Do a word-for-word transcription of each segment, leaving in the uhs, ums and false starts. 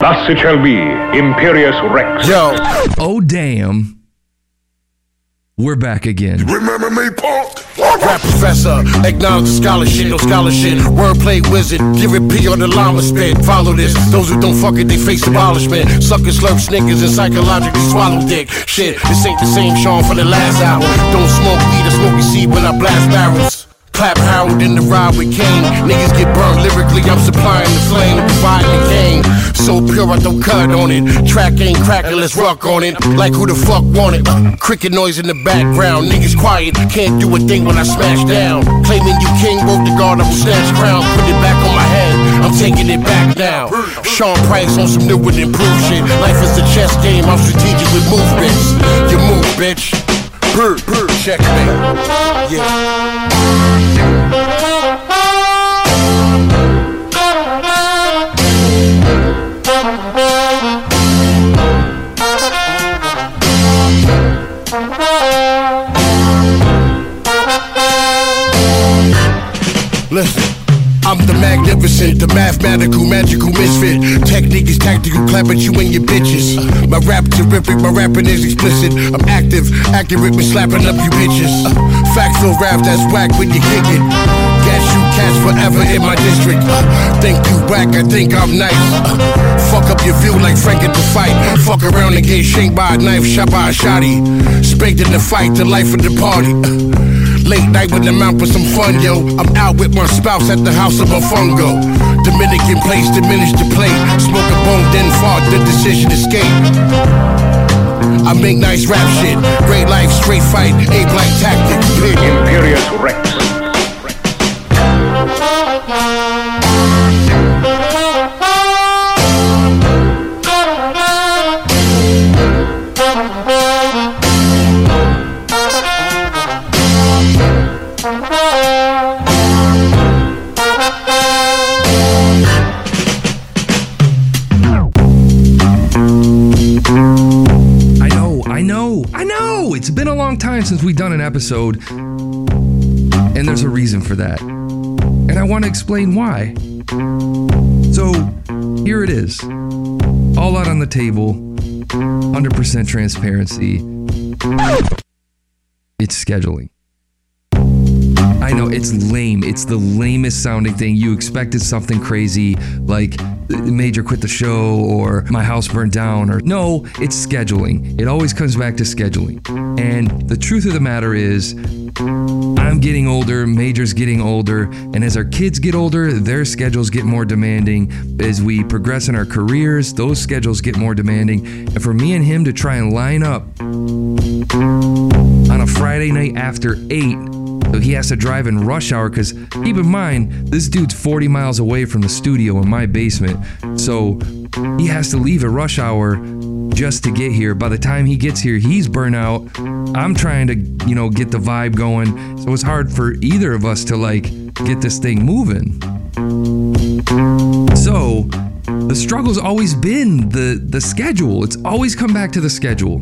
Thus it shall be, Imperious Rex. Yo. Oh, damn. We're back again. Remember me, punk? Rap professor, acknowledge the scholarship, no scholarship. Wordplay wizard, give it P on the llama spit. Follow this, those who don't fuck it, they face abolishment. Suckers slurp snickers and psychologically swallow dick. Shit, this ain't the same Sean from the last album. Don't smoke weed or smoke a seed when I blast barrels. Clap Harold in the ride with Kane. Niggas get burned lyrically, I'm supplying the flame, providing the cane. So pure I don't cut on it. Track ain't cracking, let's rock on it. Like who the fuck want it? Uh, cricket noise in the background. Niggas quiet, can't do a thing when I smash down. Claiming you king, broke the guard, I will snatch crown. Put it back on my head, I'm taking it back now. Sean Price on some new and improved shit. Life is a chess game, I'm strategic with movements. You move, bitch. Brr, brr, checkmate. Yeah. Listen, I'm the magnificent, the mathematical, magical misfit. Technique is tactical, clap at you and your bitches. My rap terrific, my rapping is explicit. I'm active, accurate with slapping up you bitches. Factual rap that's whack when you kick it. Gas you cats forever in my district. Think you whack, I think I'm nice. Fuck up your view like Frank at the fight. Fuck around and get shanked by a knife, shot by a shotty. Spanked in the fight, the life of the party. Late night with them out for some fun, yo. I'm out with my spouse at the house of a fungo. Dominican place, diminish the plate. Smoke a bone, then fart, the decision escape. I make nice rap shit. Great life, straight fight, ape-like tactics. Imperious Rex. It's been a long time since we've done an episode, and there's a reason for that. And I want to explain why. So, here it is. All out on the table, one hundred percent transparency. It's scheduling. I know, it's lame. It's the lamest sounding thing. You expected something crazy like Major quit the show or my house burned down or no, it's scheduling. It always comes back to scheduling. And the truth of the matter is, I'm getting older, Major's getting older, and as our kids get older, their schedules get more demanding. As we progress in our careers, those schedules get more demanding. And for me and him to try and line up on a Friday night after eight, so he has to drive in rush hour, because keep in mind, this dude's forty miles away from the studio in my basement. So he has to leave at rush hour just to get here. By the time he gets here, he's burnt out. I'm trying to, you know, get the vibe going. So it's hard for either of us to like get this thing moving. So the struggle's always been the, the schedule. It's always come back to the schedule.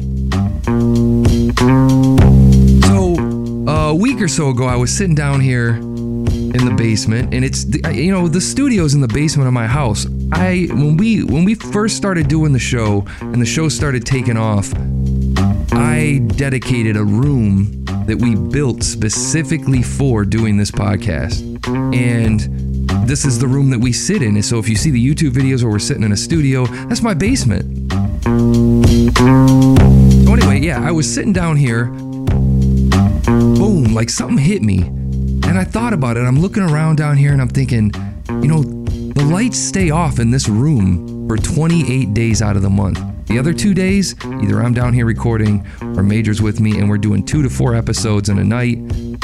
So a week or so ago, I was sitting down here in the basement, and it's, you know, the studio's in the basement of my house. I when we when we first started doing the show and the show started taking off, I dedicated a room that we built specifically for doing this podcast. And this is the room that we sit in. And so if you see the YouTube videos where we're sitting in a studio, that's my basement. So anyway, yeah, I was sitting down here. Boom, like something hit me. And I thought about it. I'm looking around down here and I'm thinking, you know, the lights stay off in this room for twenty-eight days out of the month. The other two days, either I'm down here recording or Major's with me and we're doing two to four episodes in a night.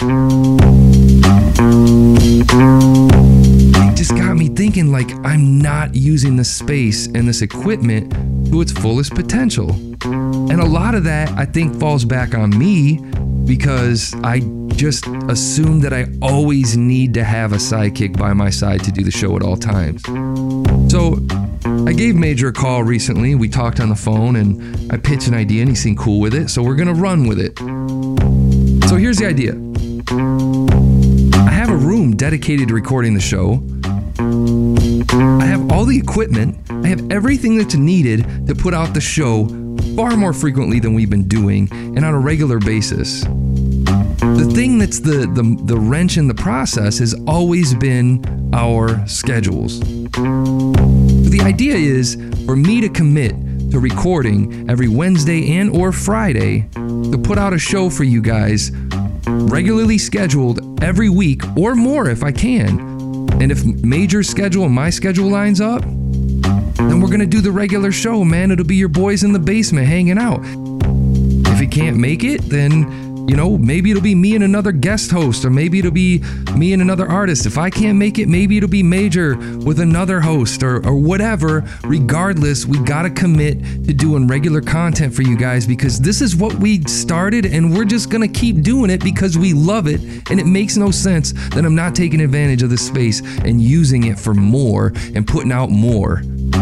It just got me thinking, like, I'm not using the space and this equipment to its fullest potential. And a lot of that, I think, falls back on me because I just assume that I always need to have a sidekick by my side to do the show at all times. So I gave Major a call recently. We talked on the phone and I pitched an idea and he seemed cool with it. So we're going to run with it. So here's the idea. I have a room dedicated to recording the show. I have all the equipment. I I have everything that's needed to put out the show far more frequently than we've been doing and on a regular basis. The thing that's the, the, the wrench in the process has always been our schedules. The idea is for me to commit to recording every Wednesday and or Friday to put out a show for you guys regularly scheduled every week or more if I can. And if Major's schedule and my schedule lines up, then we're gonna do the regular show, man. It'll be your boys in the basement hanging out. If he can't make it, then you know, maybe it'll be me and another guest host, or maybe it'll be me and another artist. If I can't make it, maybe it'll be Major with another host or, or whatever. Regardless, we gotta commit to doing regular content for you guys because this is what we started and we're just gonna keep doing it because we love it, and it makes no sense that I'm not taking advantage of this space and using it for more and putting out more.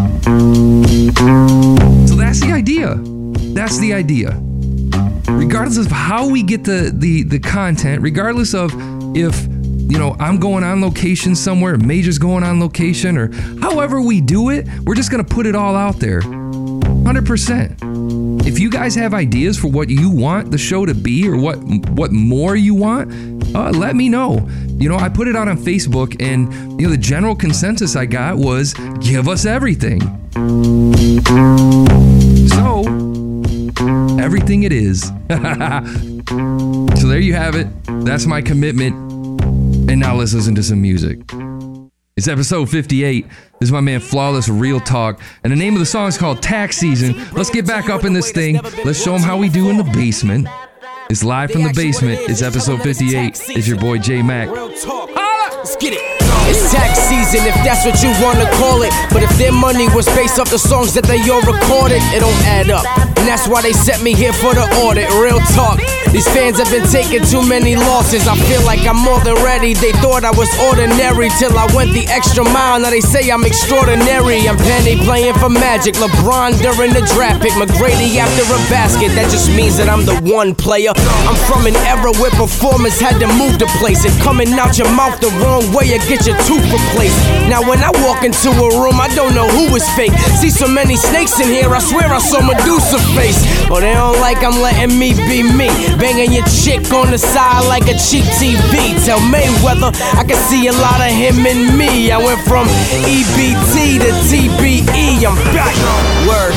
So that's the idea. That's the idea. Regardless of how we get the, the, the content, regardless of if, you know, I'm going on location somewhere, Major's going on location, or however we do it, we're just going to put it all out there. one hundred percent. If you guys have ideas for what you want the show to be or what what more you want, uh, let me know. You know, I put it out on Facebook, and, you know, the general consensus I got was give us everything. So, everything it is. So there you have it. That's my commitment. And now let's listen to some music. It's episode fifty-eight. This is my man Flawless Real Talk. And the name of the song is called Tax Season. Let's get back up in this thing. Let's show them how we do in the basement. It's live from the basement. It's episode fifty-eight. It's your boy J Mac. Let's get it. It's tax season, if that's what you wanna call it. But if their money was based off the songs that they all recorded, it don't add up. And that's why they sent me here for the audit. Real talk. These fans have been taking too many losses. I feel like I'm more than ready. They thought I was ordinary till I went the extra mile. Now they say I'm extraordinary. I'm Penny playing for Magic, LeBron during the draft pick, McGrady after a basket. That just means that I'm the one player. I'm from an era where performers had to move the place, and coming out your mouth the wrong way you get your tooth replaced. Now when I walk into a room, I don't know who is fake. See so many snakes in here, I swear I saw Medusa face. Oh, they don't like I'm letting me be me, banging your chick on the side like a cheap T V. Tell Mayweather I can see a lot of him in me. I went from E B T to T B E. I'm back. Word.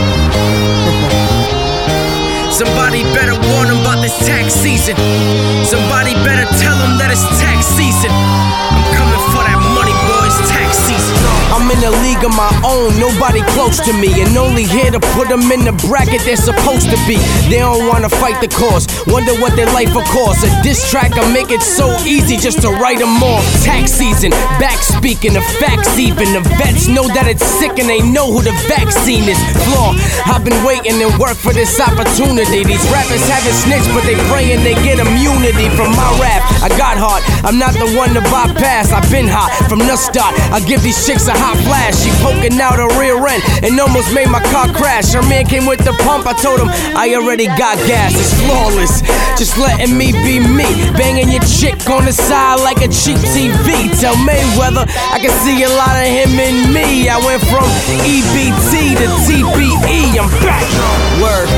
Somebody better warn them about this tax season. Somebody better tell them that it's tax season. I'm coming for that money, boys, tax season. I'm in a league of my own, nobody close to me, and only here to put them in the bracket they're supposed to be. They don't wanna fight the cause, wonder what their life will cost. A diss track, I make it so easy just to write them off. Tax season, back speaking, the facts even. The vets know that it's sick and they know who the vaccine is. Flaw, I've been waiting and work for this opportunity. These rappers haven't snitched, but they praying they get immunity from my rap. I got hard, I'm not the one to bypass. I've been hot from the start. I give these chicks a hot flash. She poking out her rear end and almost made my car crash. Her man came with the pump, I told him I already got gas. It's flawless, just letting me be me, banging your chick on the side like a cheap T V. Tell Mayweather I can see a lot of him in me. I went from E B T to T B E. I'm back. Word.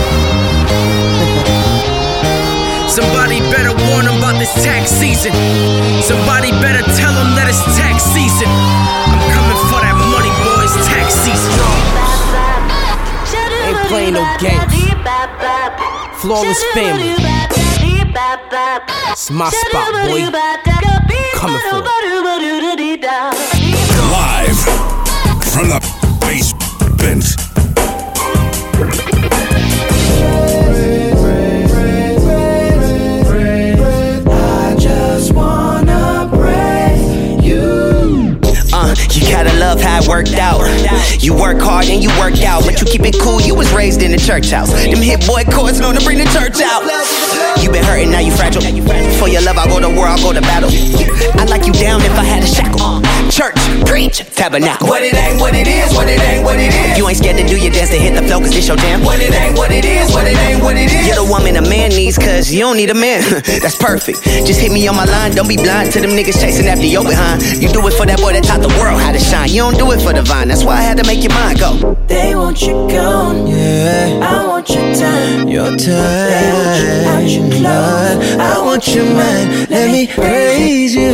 Somebody better warn them about this tax season. Somebody better tell them that it's tax season. I'm coming for that money, boys, tax season. Ain't playing no games. Flawless family. It's my spot, boy. Coming for it. Live from the basement. You gotta love how it worked out. You work hard and you work out, but you keep it cool, you was raised in the church house. Them hit boy chords known to bring the church out. You been hurting, now you fragile. For your love, I'll go to war, I'll go to battle. I'd like you down if I had a shackle. Church, preach, tabernacle. What it ain't, what it is, what it ain't, what it is. You ain't scared to do your dance, to hit the flow, cause this your jam. What it ain't, what it is, but it ain't what it is. You're the woman a man needs, cause you don't need a man. That's perfect. Just hit me on my line, don't be blind to them niggas chasing after your behind. You do it for that boy that taught the world how to shine. You don't do it for the vine, that's why I had to make your mind go. They want you gone, yeah. I want your time, your time. They want you out your clothes, I want your mind. Let me praise you.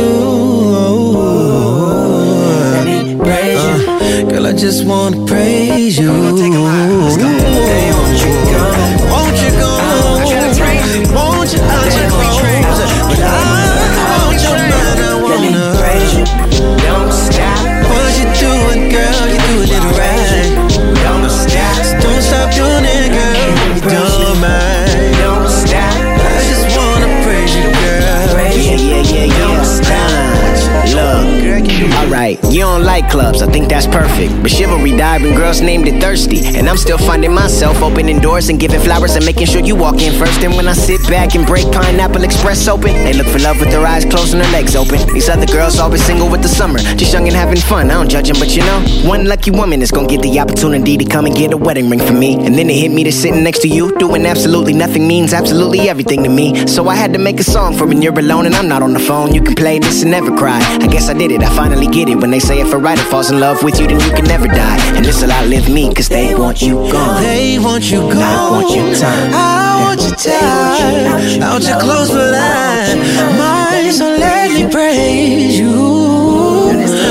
Let me praise you. Uh, girl, I just wanna praise you. Take a ride, let's go. They want you gone, won't you go? I gotta praise you. Won't you out your clothes? But I want your mind. I wanna let me praise you. Don't stop. What you doing, girl? You doing it right. Don't stop. Don't stop doing it, girl. You don't mind. Don't stop. I just wanna praise you, girl. Praise Yeah, you. yeah, yeah, yeah. Don't stop. Look, alright, you don't like clubs, I think that's perfect. But chivalry died when girls named it thirsty. And I'm still finding myself opening doors and giving flowers and making sure you walk in first. And when I sit back and break Pineapple Express open, they look for love with their eyes closed and their legs open. These other girls always single with the summer, just young and having fun. I don't judge them, but you know, one lucky woman is gonna get the opportunity to come and get a wedding ring from me. And then it hit me that sitting next to you, doing absolutely nothing means absolutely everything to me. So I had to make a song for when you're alone and I'm not on the phone. You can play this and never cry. I guess I did it, I finally get it. When they say if a writer falls in love with you, then you can never die. And this'll outlive me, cause they want you gone. They want you gone. I want your time. I want your time. Out your clothes, but I might, so let me praise you. Ooh.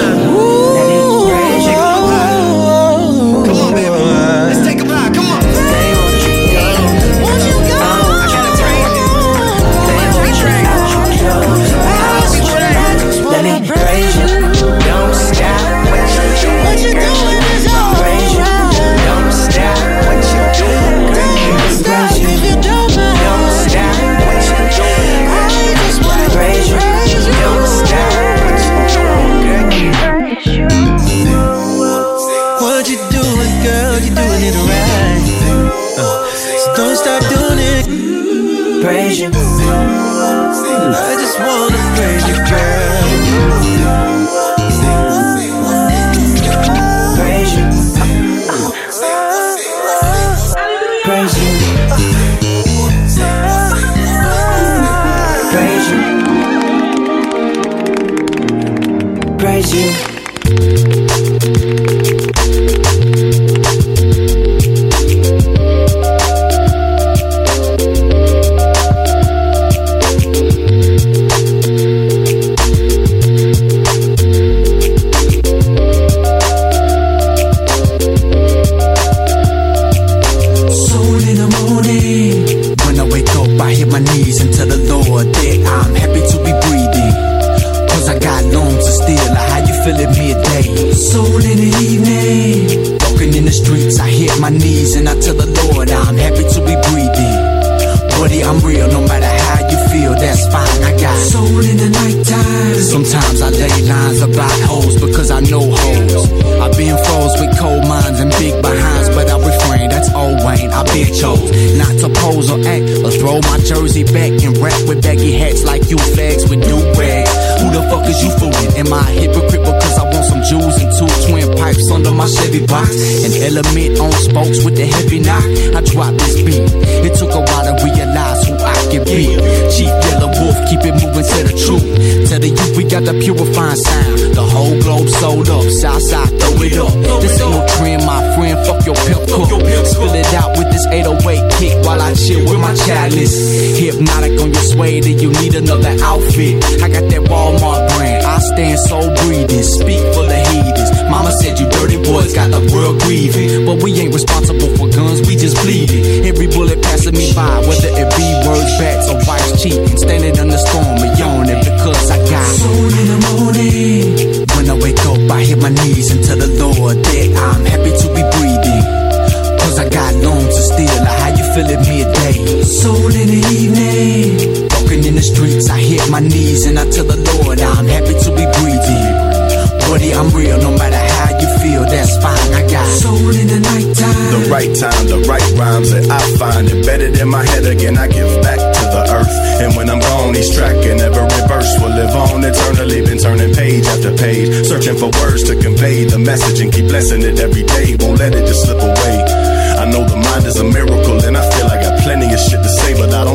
Come on, baby. Let's take a ride. Come on. They want you gone. Want you gone. I gotta praise you. They want you gone. Let me praise you. Don't stop. What you doing is all Praise you. Don't stop. What you doing? Don't stop if you don't mind. Don't stop. What you doing? I just wanna Praise you. praise you. Don't stop. What you doing, girl? What you doing, girl? You doing it right. Uh, so don't stop doing it. Praise you. I just wanna praise you, girl. Praise you. Praise you. Praise you. Praise you. My knees and I tell the Lord I'm happy to be breathing. Buddy, I'm real, no matter how you feel, that's fine. I got soul in the nighttime. Sometimes I lay lines about hoes because I know hoes. I've been froze with cold minds and big behinds, but I refrain, that's old Wayne. I been chose not to pose or act or throw my jersey back and rap with baggy hats like you flags with new rags. Who the fuck is you fooling? Am I a hypocrite because I want some jewels and two twin pipes under my Chevy box? An element on spokes with the heavy knock. I dropped this beat. It took a while to realize who I can be. Chief Yellow Wolf, keep it moving to the truth. Tell the youth we got the purifying sound. The whole globe sold up. Southside, throw it up. This ain't no trend, my friend. Fuck your pimp cook. Spill it out with this eight oh eight kick while I chill with my chalice. Hypnotic on your suede, and you need another outfit. I got that Walmart brand. I stand so breathing. Speak for the heathens. Mama said you dirty boys got the world grieving. But we ain't responsible for guns, we just bleeding. Every bullet passing me by, whether it be words, bats, or vice cheating. Standing in the storm and yawning because I got soul in the morning. When I wake up, I hit my knees and tell the Lord that I'm happy to be breathing. Cause I got lungs of steel, like how you feel at midday. Soul in the evening. Walking in the streets, I hit my knees and I tell the Lord I'm happy to be breathing. Buddy, I'm real, no matter how you feel, that's fine. I got soul in the nighttime. The right time, the right rhymes that I find embedded in my head again. I give back to the earth, and when I'm gone, each track can never reverse. Will live on eternally, been turning page after page, searching for words to convey the message and keep blessing it every day. Won't let it just slip away. I know the mind is a miracle, and I feel like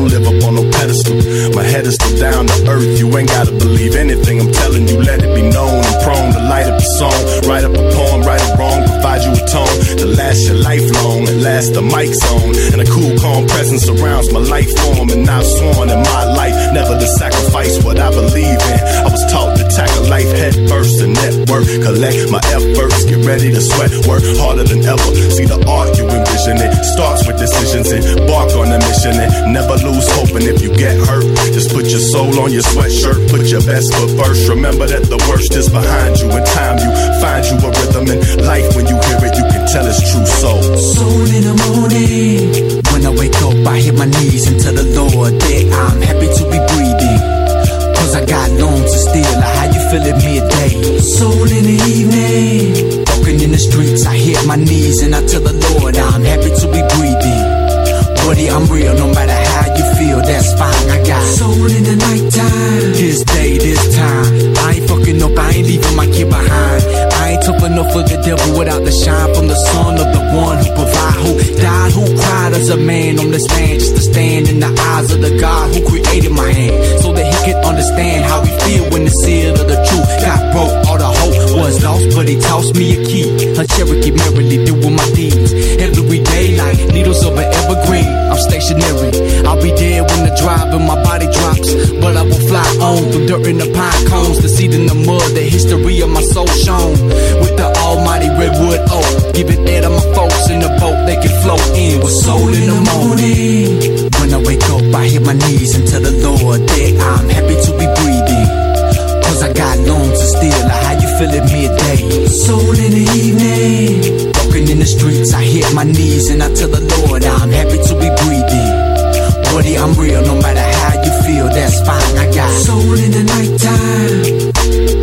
don't live up on no pedestal. My head is still down to earth. You ain't gotta believe anything I'm telling you. Let it be known. I'm prone to light up a song, write up a poem, right or wrong, provide you a tone to last your life long. At last the mic's on, and a cool, calm presence surrounds my life form. And I've sworn in my life never to sacrifice what I believe in. I was taught to tackle life head first and network, collect my efforts, get ready to sweat, work harder than ever. See the art you envision, it starts with decisions and embark on a mission and never lose hope. And if you get hurt, just put your soul on your sweatshirt, put your best foot first. Remember that the worst is behind you. In time you find you a rhythm in life. When you hear it, you can tell it's true soul. Soul in the morning. When I wake up, I hit my knees and tell the Lord that I'm happy to be breathing. Cause I got lungs to steal. Like how you feel at midday. Soul in the evening. Walking in the streets, I hit my knees and I tell the Lord I'm happy to be breathing. Buddy, I'm real, no matter how you feel, that's fine. I got soul in the nighttime. This day, this time, I ain't fucking up, I ain't leaving my kid behind. I ain't tough enough for the devil without the shine from the sun of the one who provide, who died, who cried as a man on this land, just to stand in the eyes of the God who created my hand, so that he could understand how we feel when the seal of the truth got broke. All the hope was lost, but he tossed me a key, a Cherokee merrily doing my deeds. Every day like needles of an evergreen, I'm stationary. I'll be dead when the drive in my body drops, but I will fly on through dirt in the pine cones, the seed in the mud, the history of my soul shown with the almighty redwood oak. Give it air to my folks in the boat, they can float in with soul in the morning. When I wake up, I hit my knees and tell the Lord that I'm happy to be breathing. Cause I got lungs to steal. Like how you feel at midday. Soul in the evening. Walking in the streets, I hit my knees and I tell the Lord I'm happy to be breathing. Buddy, I'm real, no matter how you feel, that's fine. I got soul in the nighttime.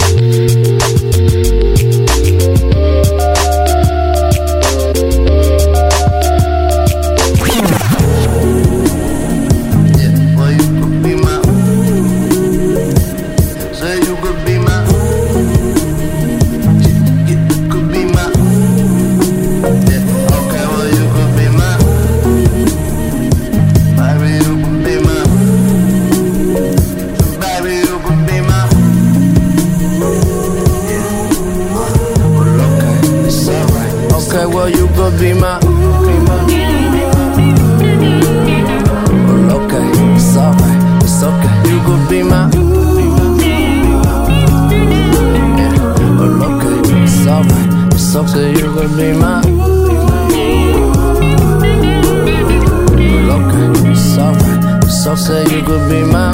Be my, be my. Well, okay, it's alright, it's okay. You could be my. Yeah. Well, okay, it's alright, it's okay. You could be my. Well, okay, it's alright, it's okay. You could be my.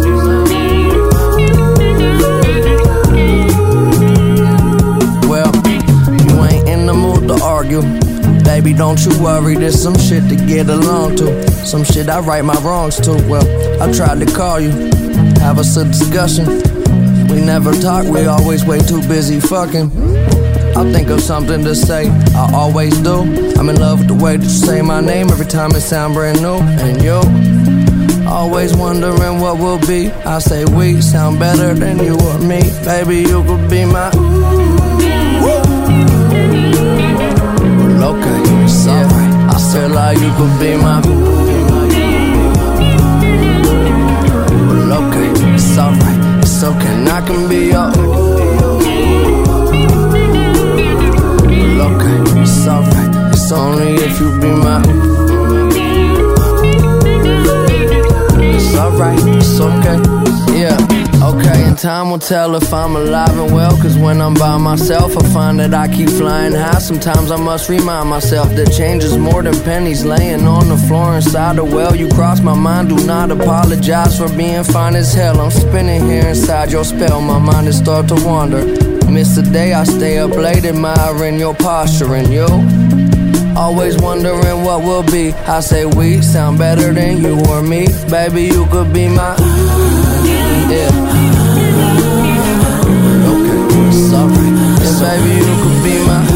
Well, you ain't in the mood to argue. Baby, don't you worry, there's some shit to get along to. Some shit I right my wrongs to. Well, I tried to call you, have us a discussion. We never talk, we always way too busy fucking. I'll think of something to say, I always do. I'm in love with the way that you say my name every time it sound brand new. And you, always wondering what will be. I say we sound better than you or me. Baby, you could be my. Okay, it's alright. I feel like you could be my. Well, okay, it's alright. It's okay, and I can be your. Well, okay, it's alright. It's only if you be my. It's alright, it's okay. Yeah. Okay, and time will tell if I'm alive and well. Cause when I'm by myself, I find that I keep flying high. Sometimes I must remind myself that change is more than pennies laying on the floor inside the well. You cross my mind, do not apologize for being fine as hell. I'm spinning here inside your spell, my mind is start to wander. Miss the day, I stay up late admiring your posture. And you, always wondering what will be. I say we sound better than you or me. Baby, you could be my. Yeah. Okay, it's alright. Yeah, baby, you could be my.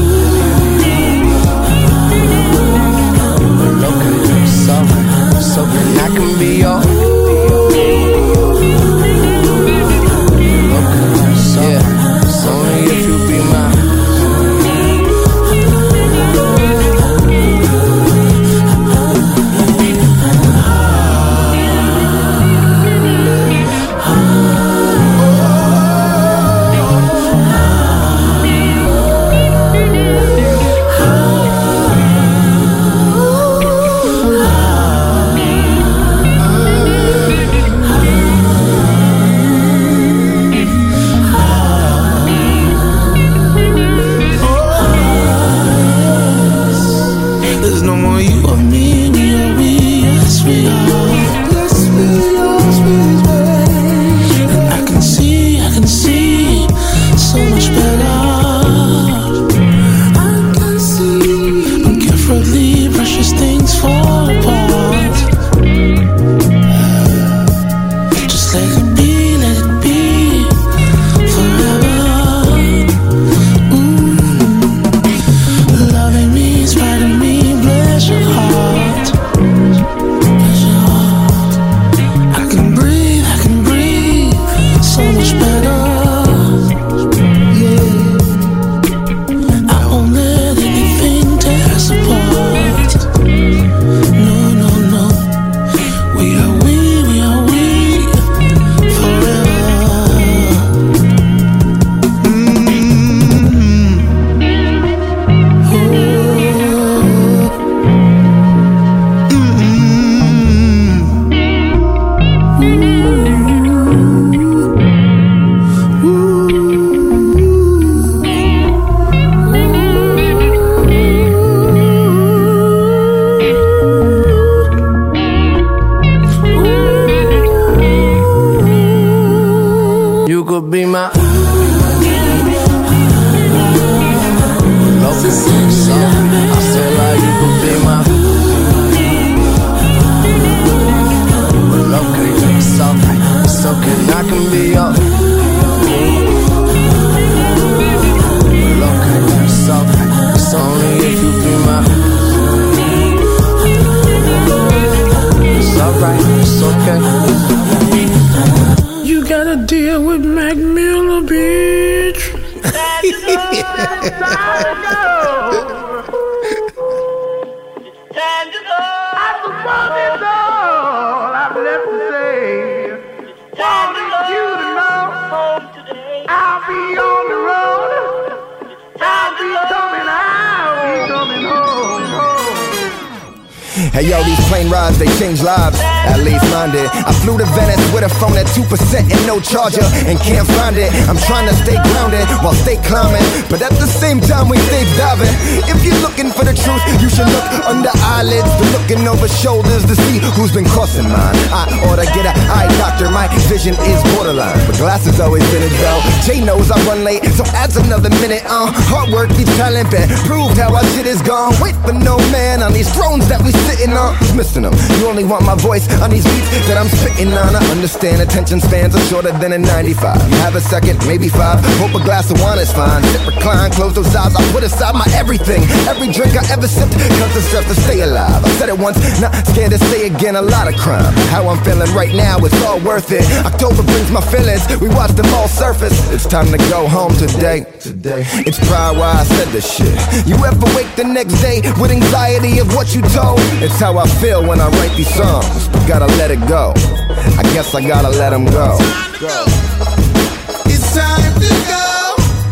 Okay, it's alright. It's okay, and I can be your. Okay, it's alright. It's only if you be my. There's no more you or me, we are we, yes we are. Yes we are, sweet baby. And I can see, I can see so much better. I can see when carefully precious things fall apart. Just let it be, let it be forever. Mm. Loving me, inspiring me, bless your heart. Bless your heart. I can breathe, I can breathe so much better. Yeah. I won't let anything tear us apart. No, no, no. We are we, we are we forever. Mm-hmm. Oh. You could be my love is so. I feel like you could be my love, can you so so can I can be your love, can you so it's only if you be my. It's alright, it's okay. You gotta deal with Mac Miller, bitch. I'll be on the road. I'll be coming, I'll be coming home, home. Hey yo, these plane rides, they change lives, at least mine did. I flew to Venice with a phone at two percent and no charger, and can't find it. I'm trying to stay grounded while stay climbing, but at the same time we stay diving. If you're looking for the truth, you should look under eyelids, but looking over shoulders to see who's been crossing mine. I ought to get an eye doctor, my vision is borderline, but glasses always been as well. Jay knows I run late, so adds another minute. Uh, hard work beats talent, and proved how our shit is gone. Wait for no man on these thrones that we sitting on. Who's missing them? You only want my voice on these beats that I'm spitting on. I understand attention spans are shorter than a ninety-five. You have a second, maybe five. Hope a glass of wine is fine. Sit, recline, close those eyes. I put aside my everything. Every drink I ever sipped comes to stress to stay alive. I said it once, not scared to say again. A lot of crime. How I'm feeling right now, it's all worth it. October brings my feelings. We watch them all surface. It's time to go home today. Today. It's probably why I said this shit. You ever wake the next day with anxiety of what you told? It's how I feel when I write these songs, but gotta let it go. I guess I gotta let them go. Go. It's time to go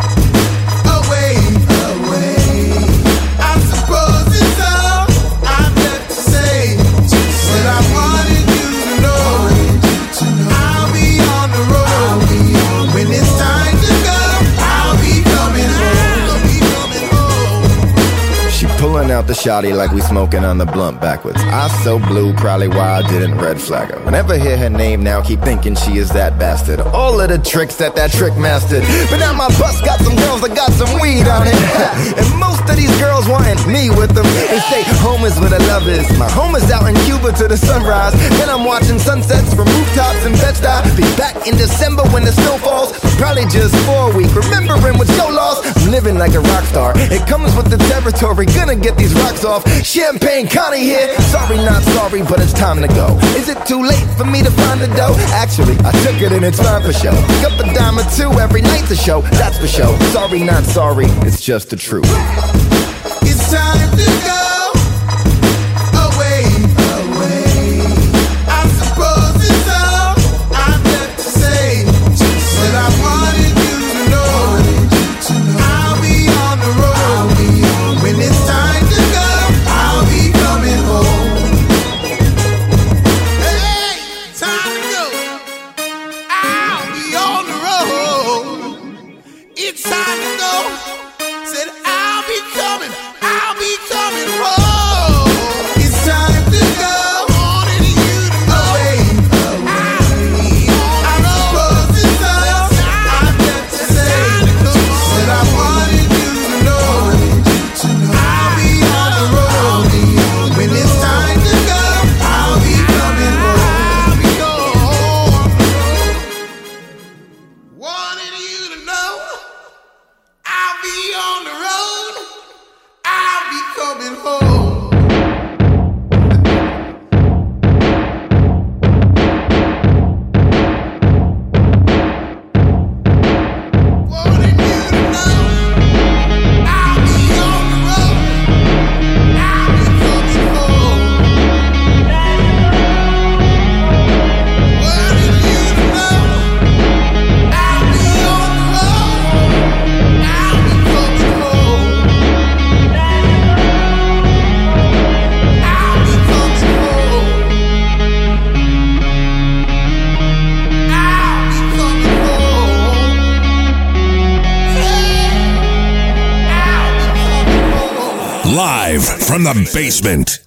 away, away. I suppose it's all I've left to say. But I wanted you to know I'll be on the road. When it's time to go, I'll be coming home. I'll be coming home. She pulling out the shotty like we smoking on the blunt backwards. I so blue, probably why I didn't red flag her. Whenever hear her name now, keep thinking she is that bastard. All of the tricks that that trick mastered. But now my bus got some girls that got some weed on it. And most of these girls wanting me with them. They say home is where the love is. My home is out in Cuba to the sunrise. Then I'm watching sunsets from rooftops in Bed-Stuy. Be back in December when the snow falls. Probably just for a week. Remembering what's so lost. I'm living like a rock star. It comes with the territory. Gonna get these rocks off. Champagne Connie here. Sorry, not sorry, but it's time to go. Is it too late for me to find the dough? Actually, I took it and it's fine for show. Pick up a dime or two every night's a show. That's for show. Sorry, not sorry. It's just the truth. It's time to go away, away. I suppose it's all I've left to say. But I wanted you to know I'll be on the road. When it's time to go, I'll be coming home. Hey, time to go. I'll be on the road. It's time to go. Said I'll be coming, I'll be coming home. Live from the basement.